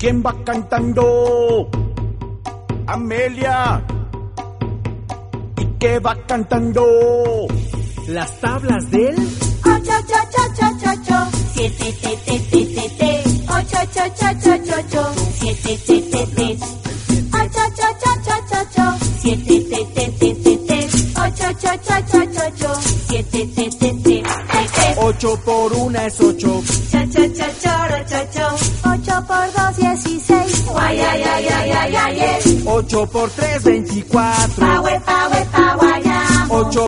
¿Quién va cantando? Amelia. ¿Y qué va cantando? Las tablas del 8, 7, 8, 7, 7, 8 por 1 es 8. 8 por 2, 16. 8 por 3, 24. 8